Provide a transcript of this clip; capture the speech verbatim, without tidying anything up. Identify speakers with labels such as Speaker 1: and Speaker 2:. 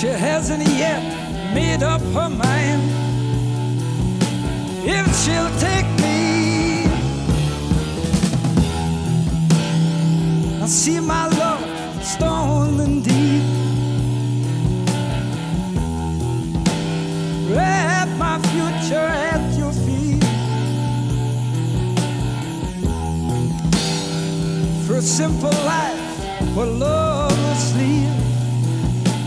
Speaker 1: She hasn't yet made up her mind if she'll take me. I see my love stolen deep, wrap my future at your feet. For a simple life, for love